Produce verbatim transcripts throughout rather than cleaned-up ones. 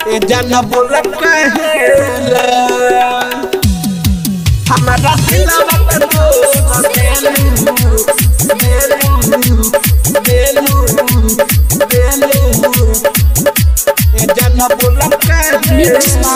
ए जाना बोला कहेला हमारा दिलवा के तोड़ देलू देलू देलू देलू ए जाना बोला कहेला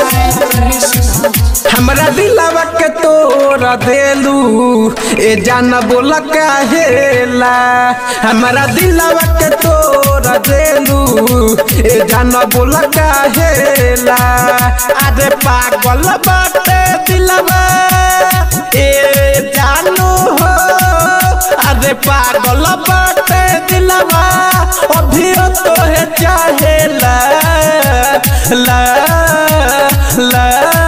हमरा दिलवा के तोड़ देलू ए जाना बोला कहेला हमरा दिलवा के तोड़ देलू ए जाना बोला कहेला अरे पागल बाटे दिलवा ए जानू हो अरे पागल बाटे दिलवा अभी तो है चाहेला ला ला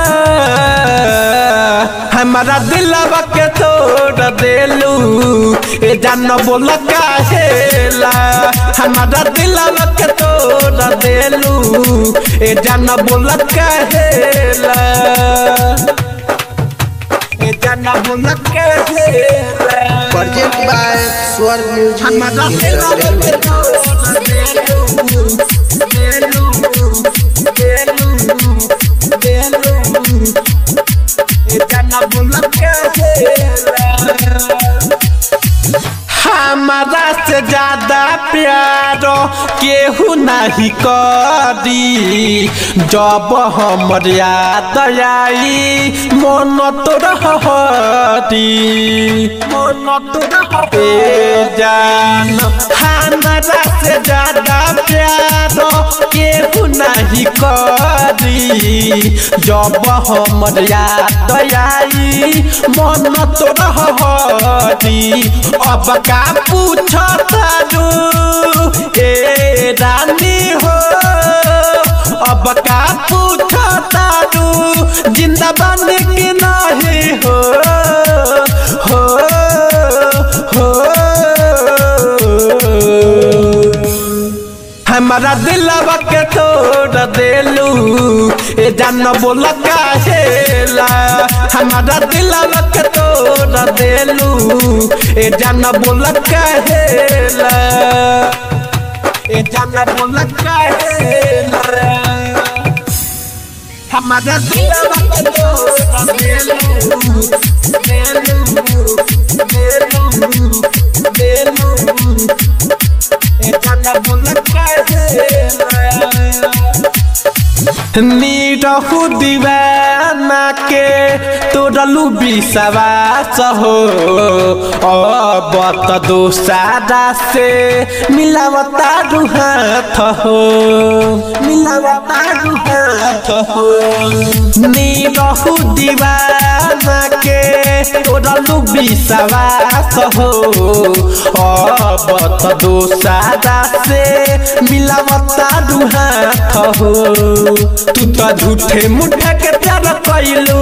हमारा दिलवा के तोड़ देलू ए जान बोला कहेला हमारा दिलवा के तोड़ देलू ए जान बोला कहेला ए जान बोला कहेला प्रेजेंट बाय स्वर म्यूजिक हमारा दिलवा के तोड़ देलू देलू देलू देलू हमारा से ज्यादा प्यारो केहू नहीं करी जब हमर याद आई मन तो रहती मन तो रहते जान हमारा से ज्यादा प्यारो केहू नहीं करी जब हमर याद आई मन तो रहती अब का पूछता दू ए रानी हो अब का पूछता दू जिंदा बन के नहीं हो हो हो हमारा दिलवा के तोड़ देलू ए जान बोला कहेला हमारा दिलवा के तोड़ देलू ए जान बोला कहेला ए जान बोला कहेला हमारा दिलवा के तोड़ देलू देलू देलू देलू ए जान बोला नीरहु दीवाना के तोड़लू विश्वास हो अब तो दोसारा से मिलावता हाथ हो मिलावता हाथ हो नीरहु दीवाना के तोड़लू विश्वास हो अब तो दोसारा से मिलावता हाथ हो तू तो झूठे मुठा के प्यार कैलू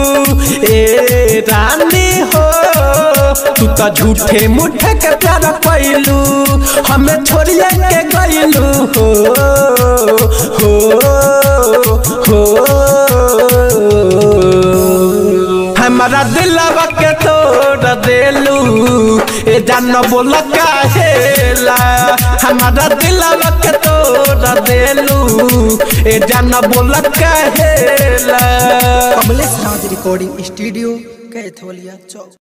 ए रानी हो तू तो झूठे मुठा के प्यार कैलू हमें छोड़िए के गैलू हो हो हो हमारा दिलवा के तोड़ देलू ए जान बोला कहेला हमारा दिलवा के तोड़ देलू ए जान बोला कहेला कमलेश राज रिकॉर्डिंग स्टूडियो कैथोलिया चौक।